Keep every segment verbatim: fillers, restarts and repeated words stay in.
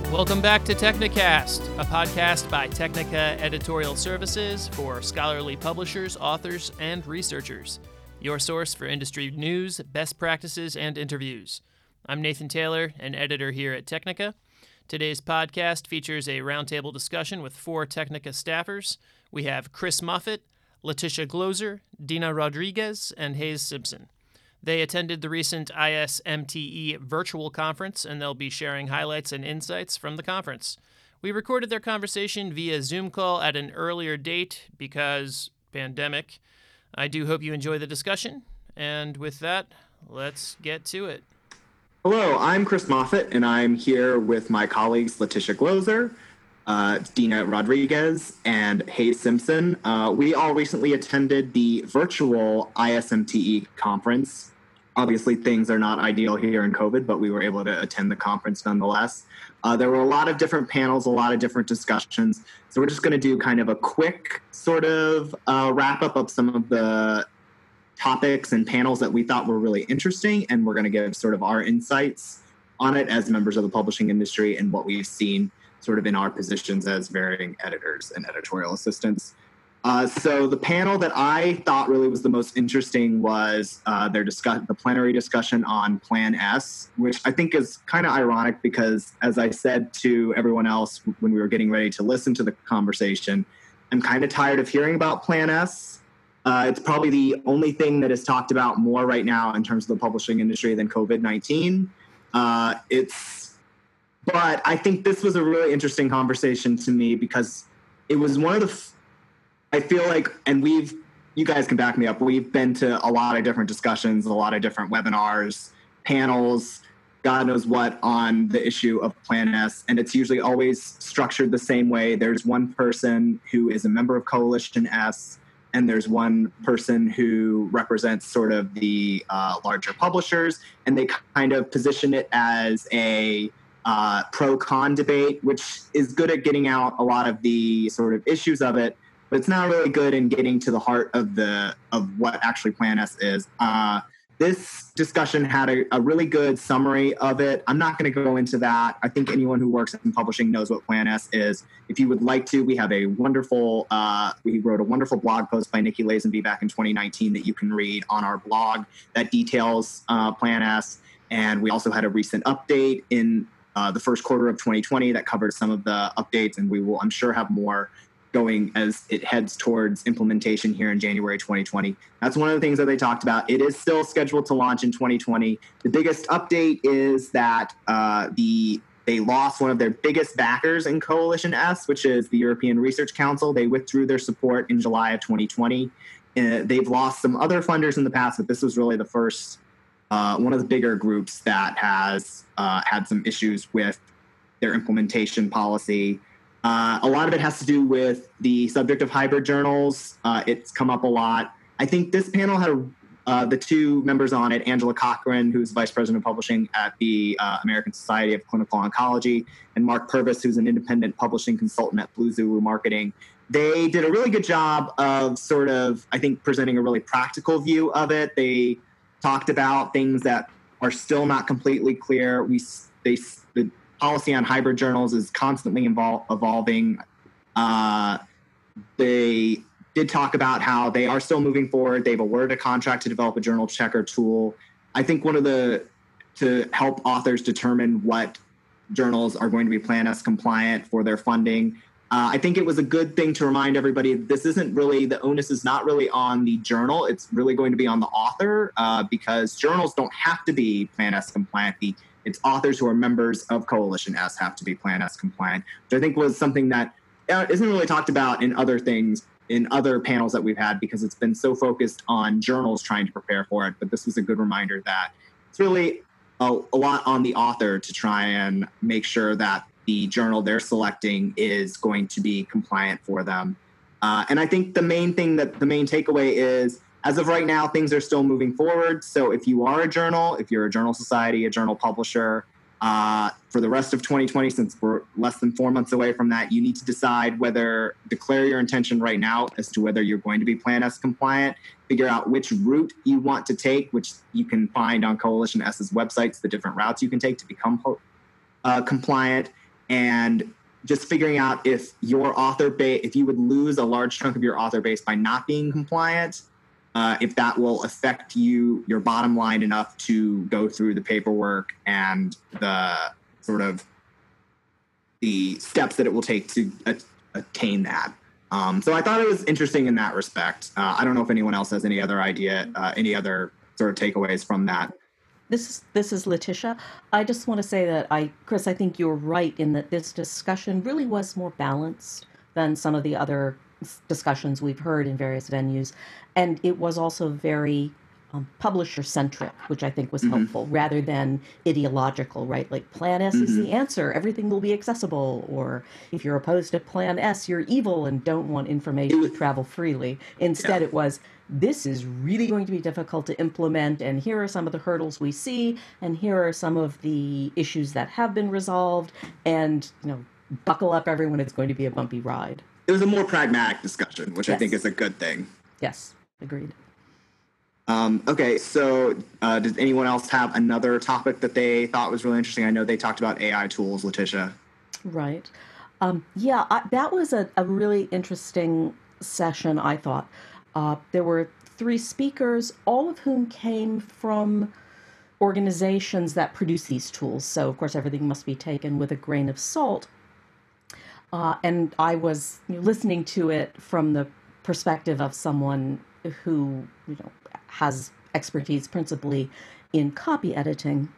Welcome back to Technicast, a podcast by Technica Editorial Services for scholarly publishers, authors, and researchers. Your source for industry news, best practices, and interviews. I'm Nathan Taylor, an editor here at Technica. Today's podcast features a roundtable discussion with four Technica staffers. We have Chris Moffitt, Letitia Gloser, Dina Rodriguez, and Hayes Simpson. They attended the recent I S M T E virtual conference, and they'll be sharing highlights and insights from the conference. We recorded their conversation via Zoom call at an earlier date because pandemic. I do hope you enjoy the discussion, and with that, let's get to it. Hello, I'm Chris Moffitt, and I'm here with my colleagues Letitia Gloser, uh, Dina Rodriguez, and Hayes Simpson. Uh, we all recently attended the virtual I S M T E conference. Obviously, things are not ideal here in COVID, but we were able to attend the conference nonetheless. Uh, there were a lot of different panels, a lot of different discussions. So we're just going to do kind of a quick sort of uh, wrap up of some of the topics and panels that we thought were really interesting, and we're going to give sort of our insights on it as members of the publishing industry and what we've seen sort of in our positions as varying editors and editorial assistants. Uh, so the panel that I thought really was the most interesting was uh, their discuss- the plenary discussion on Plan S, which I think is kind of ironic because, as I said to everyone else when we were getting ready to listen to the conversation, I'm kind of tired of hearing about Plan S. Uh, it's probably the only thing that is talked about more right now in terms of the publishing industry than COVID nineteen. Uh, it's, but I think this was a really interesting conversation to me because it was one of the, f- I feel like, and we've, you guys can back me up, we've been to a lot of different discussions, a lot of different webinars, panels, God knows what on the issue of Plan S, and it's usually always structured the same way. There's one person who is a member of Coalition S, and there's one person who represents sort of the uh, larger publishers, and they kind of position it as a uh, pro-con debate, which is good at getting out a lot of the sort of issues of it, but it's not really good in getting to the heart of the of what actually Plan S is. Uh, this discussion had a, a really good summary of it. I'm not going to go into that. I think anyone who works in publishing knows what Plan S is. If you would like to, we have a wonderful, uh, we wrote a wonderful blog post by Nikki Lazenby back in twenty nineteen that you can read on our blog that details uh, Plan S. And we also had a recent update in uh, the first quarter of twenty twenty that covered some of the updates, and we will, I'm sure, have more going as it heads towards implementation here in January twenty twenty. That's one of the things that they talked about. It is still scheduled to launch in twenty twenty. The biggest update is that uh, the they lost one of their biggest backers in Coalition S, which is the European Research Council. They withdrew their support in July of twenty twenty. Uh, they've lost some other funders in the past, but this was really the first, uh, one of the bigger groups that has uh, had some issues with their implementation policy. Uh, a lot of it has to do with the subject of hybrid journals. Uh, it's come up a lot. I think this panel had uh, the two members on it, Angela Cochran, who's Vice President of Publishing at the uh, American Society of Clinical Oncology, and Mark Purvis, who's an independent publishing consultant at Blue Zulu Marketing. They did a really good job of sort of, I think, presenting a really practical view of it. They talked about things that are still not completely clear. We they the policy on hybrid journals is constantly evol- evolving. Uh, they did talk about how they are still moving forward. They've awarded a contract to develop a journal checker tool. I think one of the, to help authors determine what journals are going to be Plan S compliant for their funding. Uh, I think it was a good thing to remind everybody this isn't really, the onus is not really on the journal. It's really going to be on the author uh, because journals don't have to be Plan S compliant. The It's authors who are members of Coalition S have to be Plan S compliant, which I think was something that isn't really talked about in other things, in other panels that we've had, because it's been so focused on journals trying to prepare for it. But this was a good reminder that it's really a, a lot on the author to try and make sure that the journal they're selecting is going to be compliant for them. Uh, and I think the main thing that the main takeaway is, as of right now, things are still moving forward. So if you are a journal, if you're a journal society, a journal publisher, uh, for the rest of twenty twenty, since we're less than four months away from that, you need to decide whether, declare your intention right now as to whether you're going to be Plan S compliant, figure out which route you want to take, which you can find on Coalition S's websites, the different routes you can take to become uh, compliant. and just figuring out if your author base, if you would lose a large chunk of your author base by not being compliant, uh, if that will affect you, your bottom line enough to go through the paperwork and the sort of the steps that it will take to a- attain that. Um, so I thought it was interesting in that respect. Uh, I don't know if anyone else has any other idea, uh, any other sort of takeaways from that. This is this is Letitia. I just want to say that I, Chris, I think you're right in that this discussion really was more balanced than some of the other discussions we've heard in various venues, and it was also very um, publisher centric, which I think was Mm-hmm. helpful, rather than ideological. Right, like Plan S is Mm-hmm. the answer; everything will be accessible. Or if you're opposed to Plan S, you're evil and don't want information was- to travel freely. Instead, Yeah. it was, this is really going to be difficult to implement, and here are some of the hurdles we see, and here are some of the issues that have been resolved, and, you know, buckle up, everyone, it's going to be a bumpy ride. It was a more pragmatic discussion, which I Yes. think is a good thing. Yes, agreed. Um, okay, so uh, does anyone else have another topic that they thought was really interesting? I know they talked about A I tools, Letitia. Right. Um, yeah, I, that was a, a really interesting session, I thought. Uh, there were three speakers, all of whom came from organizations that produce these tools. So, of course, everything must be taken with a grain of salt. Uh, and I was you know, listening to it from the perspective of someone who, you know, has expertise principally in copy editing.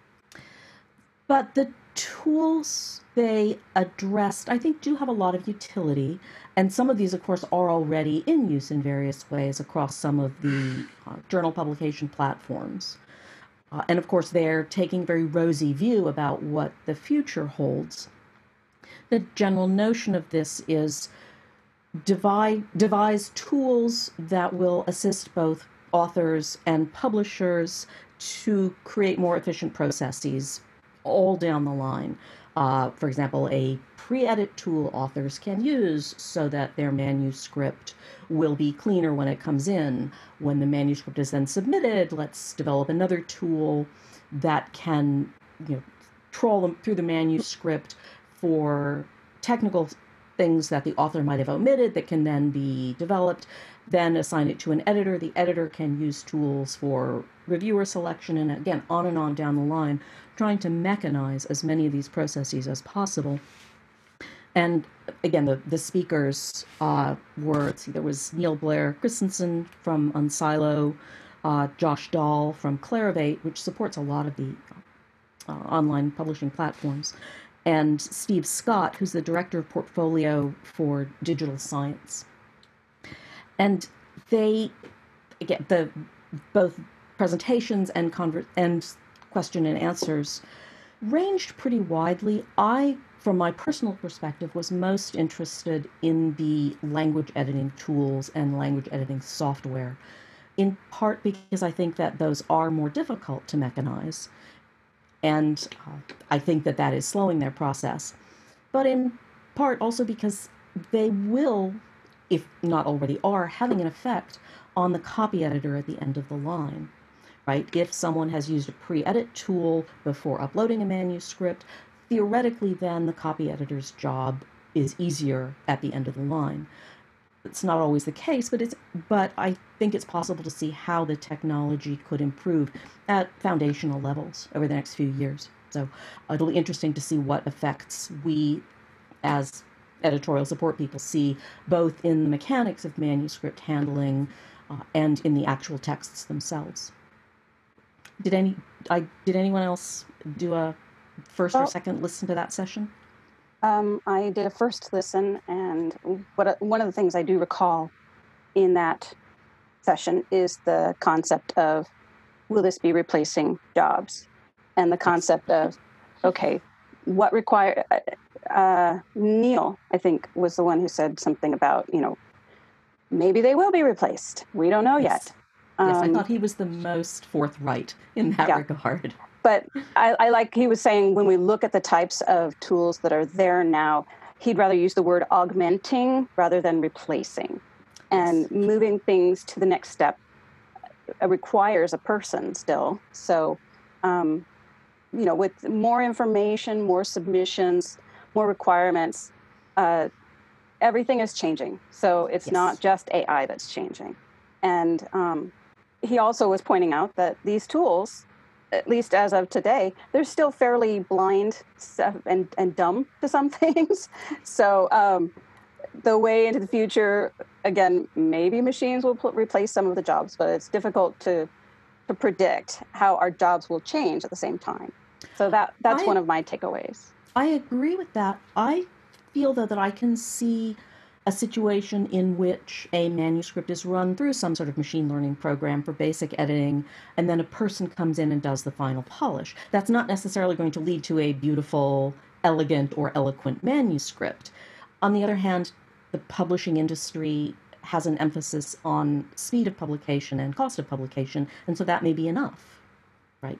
But the tools they addressed, I think, do have a lot of utility. And some of these, of course, are already in use in various ways across some of the uh, journal publication platforms. Uh, and of course, they're taking a very rosy view about what the future holds. The general notion of this is devise, devise tools that will assist both authors and publishers to create more efficient processes all down the line. Uh, for example, a pre-edit tool authors can use so that their manuscript will be cleaner when it comes in. When the manuscript is then submitted, let's develop another tool that can, you know, trawl them through the manuscript for technical things that the author might have omitted that can then be developed, then assign it to an editor. The editor can use tools for reviewer selection, and again, on and on down the line, trying to mechanize as many of these processes as possible. And again, the, the speakers uh, were, let's see, there was Neil Blair Christensen from Unsilo, uh, Josh Dahl from Clarivate, which supports a lot of the uh, online publishing platforms, and Steve Scott, who's the director of portfolio for digital science. And they, again, the both presentations and conver- and question and answers ranged pretty widely. I, from my personal perspective, was most interested in the language editing tools and language editing software, in part because I think that those are more difficult to mechanize. And uh, I think that that is slowing their process. But in part also because they will, if not already are, having an effect on the copy editor at the end of the line, right? If someone has used a pre-edit tool before uploading a manuscript, theoretically then the copy editor's job is easier at the end of the line. It's not always the case, but it's but I think it's possible to see how the technology could improve at foundational levels over the next few years. So it'll be interesting to see what effects we, as editorial support people, see both in the mechanics of manuscript handling uh, and in the actual texts themselves. Did any I did anyone else do a first or Well, second listen to that session? Um, I did a first listen, and what one of the things I do recall in that session is the concept of, will this be replacing jobs? And the concept of, okay, what require, uh, Neil, I think, was the one who said something about, you know, maybe they will be replaced. We don't know Yes. yet. Yes, I Um, thought he was the most forthright in that Yeah. regard. But I, I like he was saying, when we look at the types of tools that are there now, he'd rather use the word augmenting rather than replacing. And Yes. moving things to the next step uh, requires a person still. So, um, you know, with more information, more submissions, more requirements, uh, everything is changing. So it's Yes. not just A I that's changing. And um, he also was pointing out that these tools, at least as of today, they're still fairly blind and, and dumb to some things. So um, the way into the future, again, maybe machines will pl- replace some of the jobs, but it's difficult to to predict how our jobs will change at the same time. So that that's I, one of my takeaways. I agree with that. I feel, though, that I can see a situation in which a manuscript is run through some sort of machine learning program for basic editing, and then a person comes in and does the final polish. That's not necessarily going to lead to a beautiful, elegant, or eloquent manuscript. On the other hand, the publishing industry has an emphasis on speed of publication and cost of publication, and so that may be enough, right?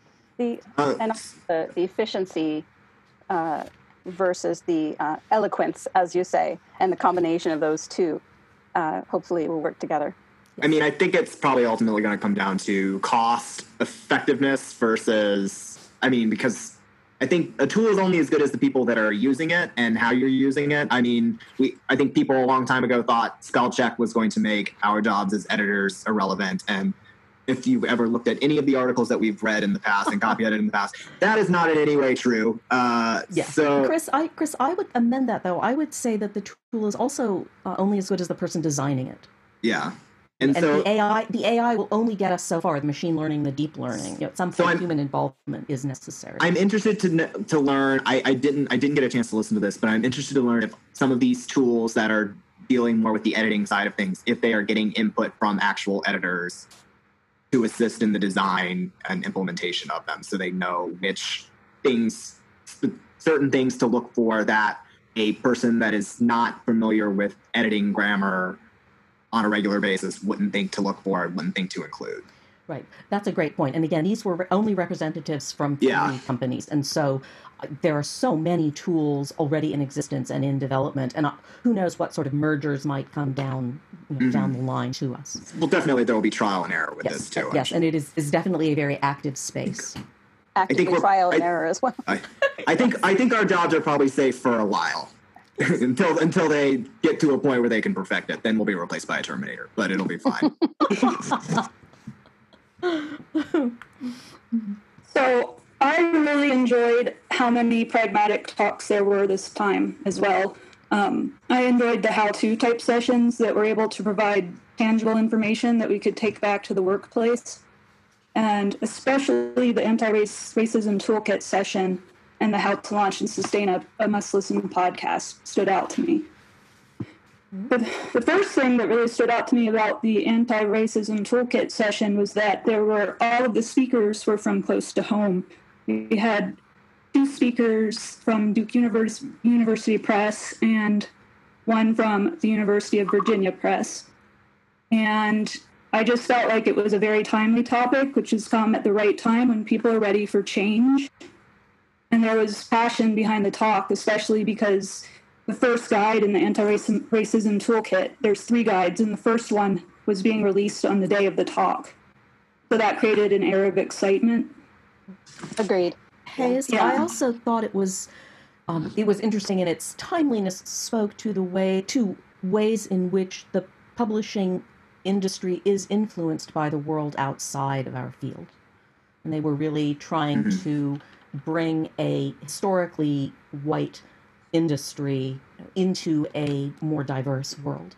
The Uh, and the, the efficiency uh, versus the uh, eloquence, as you say, and the combination of those two, uh, hopefully will work together. I mean, I think it's probably ultimately going to come down to cost effectiveness versus, I mean, because I think a tool is only as good as the people that are using it and how you're using it. I mean, we I think people a long time ago thought spell check was going to make our jobs as editors irrelevant. And if you've ever looked at any of the articles that we've read in the past and copy edited in the past, that is not in any way true. Uh, Yes. So, Chris, I Chris, I would amend that though. I would say that the tool is also uh, only as good as the person designing it. yeah. And, And so the A I, the A I will only get us so far. The machine learning, the deep learning. You know, at some So point, I'm- human involvement is necessary. I'm interested to kn- to learn. I, I didn't I didn't get a chance to listen to this, but I'm interested to learn if some of these tools that are dealing more with the editing side of things, if they are getting input from actual editors to assist in the design and implementation of them, so they know which things, certain things to look for that a person that is not familiar with editing grammar on a regular basis wouldn't think to look for, wouldn't think to include. Right. That's a great point. And again, these were re- only representatives from three Yeah. companies. And so uh, there are so many tools already in existence and in development. And uh, who knows what sort of mergers might come down you know, down the line to us. Well, definitely there will be trial and error with Yes. this too. I'm Yes. sure. And it is, is definitely a very active space. Actively we're- trial and I- error as well. I, I think I think our jobs are probably safe for a while until until they get to a point where they can perfect it. Then we'll be replaced by a Terminator, but it'll be fine. So I really enjoyed how many pragmatic talks there were this time as well. Um, I enjoyed the how-to type sessions that were able to provide tangible information that we could take back to the workplace, and especially the anti-race racism toolkit session and the how to launch and sustain a, a must-listen podcast stood out to me. But the first thing that really stood out to me about the anti-racism toolkit session was that there were all of the speakers were from close to home. We had two speakers from Duke Univers- University Press and one from the University of Virginia Press. And I just felt like it was a very timely topic, which has come at the right time when people are ready for change. And there was passion behind the talk, especially because the first guide in the anti-racism toolkit, there's three guides, and the first one was being released on the day of the talk. So that created an air of excitement. Agreed. Hayes, Yeah. I also thought it was um, it was interesting in its timeliness. Spoke to the way to ways in which the publishing industry is influenced by the world outside of our field, and they were really trying Mhm. to bring a historically white industry into a more diverse world.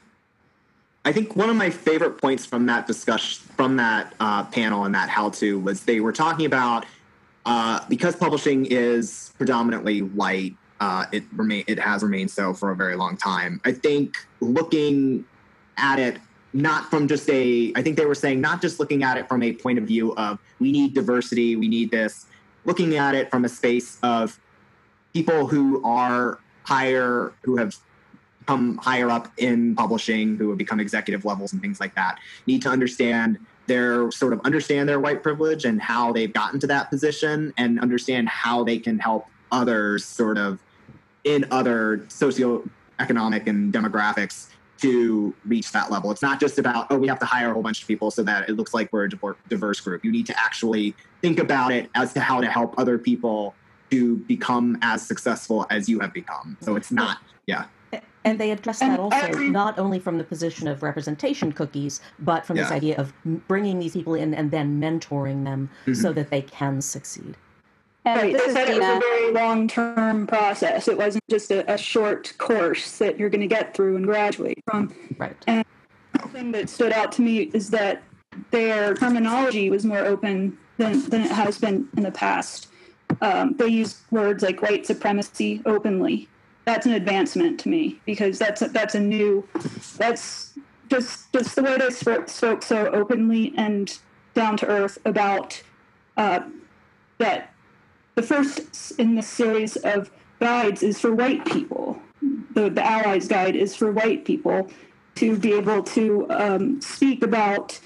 I think one of my favorite points from that discussion, from that uh, panel and that how-to, was they were talking about uh, because publishing is predominantly white, uh, it remain it has remained so for a very long time. I think looking at it not from just a, I think they were saying not just looking at it from a point of view of we need diversity, we need this, looking at it from a space of people who are higher, who have come higher up in publishing, who have become executive levels and things like that, need to understand their sort of understand their white privilege and how they've gotten to that position, and understand how they can help others sort of in other socioeconomic and demographics to reach that level. It's not just about, oh, we have to hire a whole bunch of people so that it looks like we're a diverse group. You need to actually think about it as to how to help other people to become as successful as you have become. So it's not, yeah. And they address that also, not only from the position of representation cookies, but from this Yeah. idea of bringing these people in and then mentoring them Mhm. so that they can succeed. And Right, this they is said it was Dina. a very long-term process. It wasn't just a, a short course that you're going to get through and graduate from. Right. And the thing that stood out to me is that their terminology was more open than, than it has been in the past. Um, they use words like white supremacy openly. That's an advancement to me, because that's a, that's a new, that's just just the way they spoke, spoke so openly and down to earth about uh, that. The first in this series of guides is for white people. The, the Allies Guide is for white people to be able to um, speak about,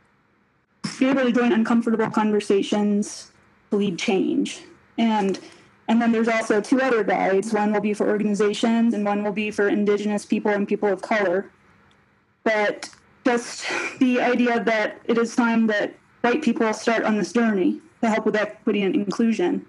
be able to join uncomfortable conversations to lead change. And and then there's also two other guides. One will be for organizations and one will be for Indigenous people and people of color. But just the idea that it is time that white people start on this journey to help with equity and inclusion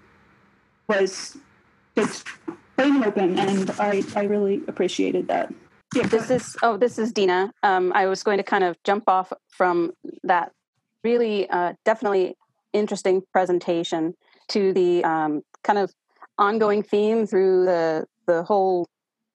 was just plain open, and I, I really appreciated that. Yeah, This is oh, this is Dina. Um, I was going to kind of jump off from that really uh, definitely interesting presentation to the um, kind of ongoing theme through the the whole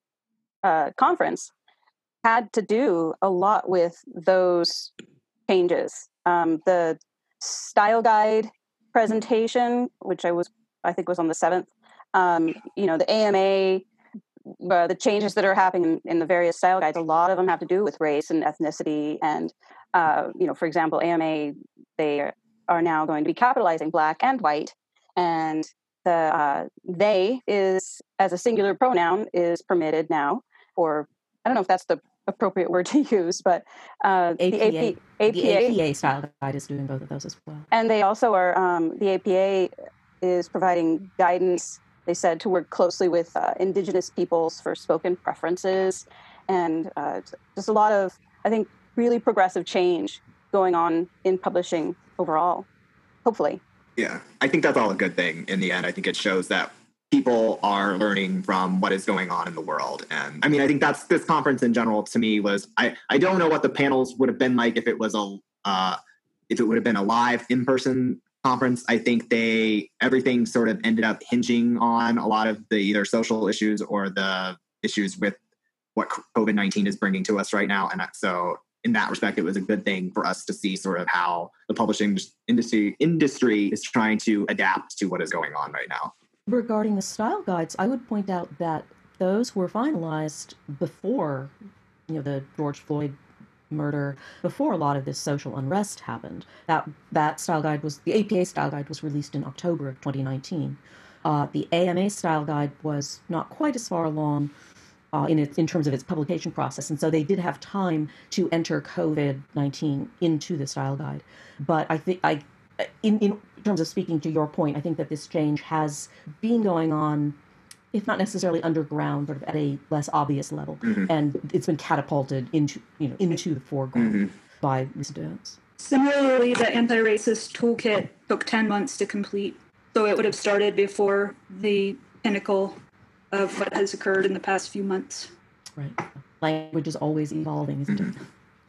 uh, conference had to do a lot with those changes. Um, the style guide presentation, which I was I think was on the seventh. Um, you know, the A M A. Uh, the changes that are happening in, in the various style guides, a lot of them have to do with race and ethnicity. And, uh, you know, for example, A M A, they are now going to be capitalizing black and white. And the uh, they is, as a singular pronoun, is permitted now. Or I don't know if that's the appropriate word to use, but uh, A P A, the A P, A P A. The A P A style guide is doing both of those as well. And they also are, um, the A P A is providing guidance, they said, to work closely with uh, Indigenous peoples for spoken preferences, and uh, just a lot of, I think, really progressive change going on in publishing overall, hopefully. Yeah, I think that's all a good thing in the end. I think it shows that people are learning from what is going on in the world. And I mean, I think that's this conference in general to me was, I, I don't know what the panels would have been like if it was a, uh, if it would have been a live in-person conference. I think they everything sort of ended up hinging on a lot of the either social issues or the issues with what COVID nineteen is bringing to us right now. And so in that respect, it was a good thing for us to see sort of how the publishing industry industry is trying to adapt to what is going on right now. Regarding the style guides, I would point out that those were finalized before, you know, the George Floyd murder, before a lot of this social unrest happened. That that style guide was, the A P A style guide was released in October of twenty nineteen. Uh, the A M A style guide was not quite as far along uh, in its in terms of its publication process, and so they did have time to enter COVID nineteen into the style guide. But I think I, in in terms of speaking to your point, I think that this change has been going on, if not necessarily underground, sort of at a less obvious level, Mm-hmm. and it's been catapulted into, you know, into the foreground Mm-hmm. by recent events. Similarly, the anti-racist toolkit took ten months to complete, so it would have started before the pinnacle of what has occurred in the past few months. Right. Language is always evolving, isn't Mm-hmm. it?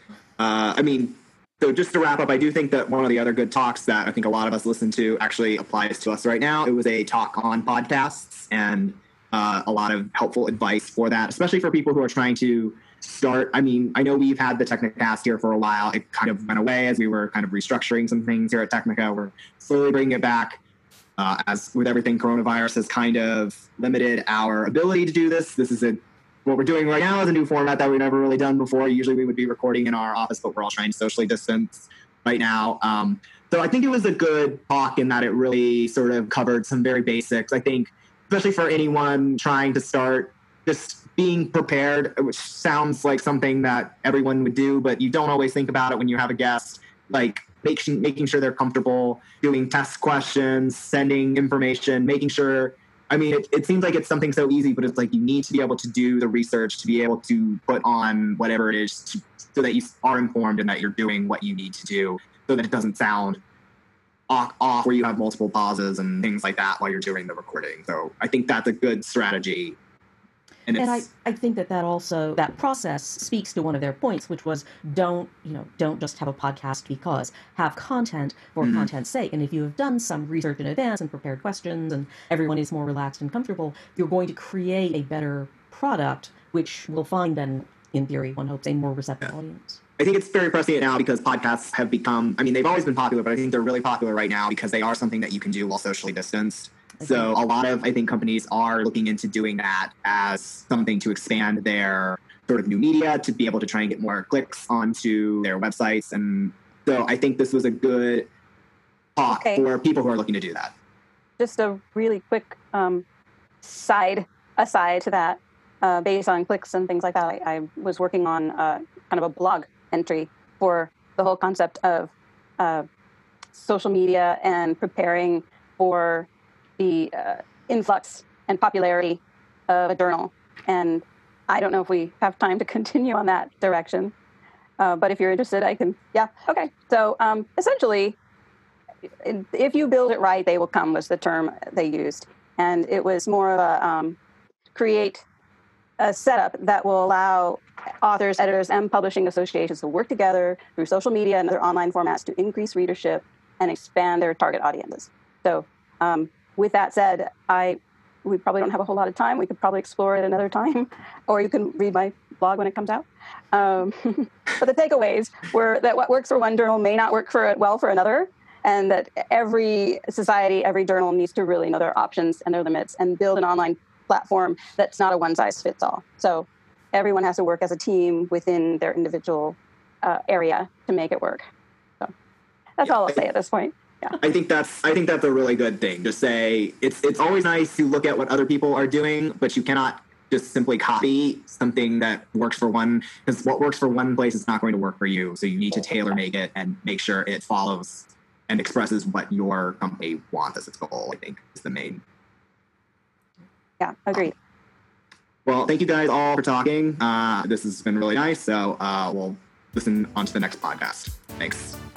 Uh, I mean, so just to wrap up, I do think that one of the other good talks that I think a lot of us listen to actually applies to us right now. It was a talk on podcasts and uh, a lot of helpful advice for that, especially for people who are trying to start. I mean, I know we've had the Technicast here for a while. It kind of went away as we were kind of restructuring some things here at Technica. We're slowly bringing it back. Uh, as with everything, coronavirus has kind of limited our ability to do this. This is a What we're doing right now is a new format that we've never really done before. Usually we would be recording in our office, but we're all trying to socially distance right now. Um, so I think it was a good talk in that it really sort of covered some very basics. I think, especially for anyone trying to start, just being prepared, which sounds like something that everyone would do, but you don't always think about it when you have a guest, like making, making sure they're comfortable, doing test questions, sending information, making sure. I mean, it, it seems like it's something so easy, but it's like you need to be able to do the research to be able to put on whatever it is to, so that you are informed and that you're doing what you need to do so that it doesn't sound off, off where you have multiple pauses and things like that while you're doing the recording. So I think that's a good strategy. And, and I, I think that that also, that process speaks to one of their points, which was don't, you know, don't just have a podcast because, have content for mm-hmm. content's sake. And if you have done some research in advance and prepared questions and everyone is more relaxed and comfortable, you're going to create a better product, which will find then, in theory, one hopes, a more receptive yeah. audience. I think it's very prescient now because podcasts have become, I mean, they've always been popular, but I think they're really popular right now because they are something that you can do while socially distanced. So a lot of, I think, companies are looking into doing that as something to expand their sort of new media, to be able to try and get more clicks onto their websites. And so I think this was a good talk okay. for people who are looking to do that. Just a really quick um, side aside to that, uh, based on clicks and things like that, I, I was working on uh, kind of a blog entry for the whole concept of uh, social media and preparing for the uh, influx and popularity of a journal. And I don't know if we have time to continue on that direction, uh, but if you're interested, I can, yeah, okay. So um, essentially, if you build it right, they will come was the term they used. And it was more of a um, create a setup that will allow authors, editors, and publishing associations to work together through social media and other online formats to increase readership and expand their target audiences. So um, with that said, I we probably don't have a whole lot of time. We could probably explore it another time, or you can read my blog when it comes out. Um, but the takeaways were that what works for one journal may not work for well for another, and that every society, every journal needs to really know their options and their limits and build an online platform that's not a one-size-fits-all. So everyone has to work as a team within their individual uh, area to make it work. So that's yeah. all I'll say at this point. Yeah. I think that's I think that's a really good thing. Just say it's it's always nice to look at what other people are doing, but you cannot just simply copy something that works for one, because what works for one place is not going to work for you. So you need to tailor make it and make sure it follows and expresses what your company wants as its goal, I think, is the main. Yeah, agreed. Um, well, thank you guys all for talking. Uh, this has been really nice. So uh, we'll listen on to the next podcast. Thanks.